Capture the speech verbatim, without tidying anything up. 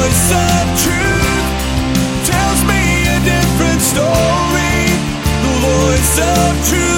voice of truth tells me a different story. The voice of truth.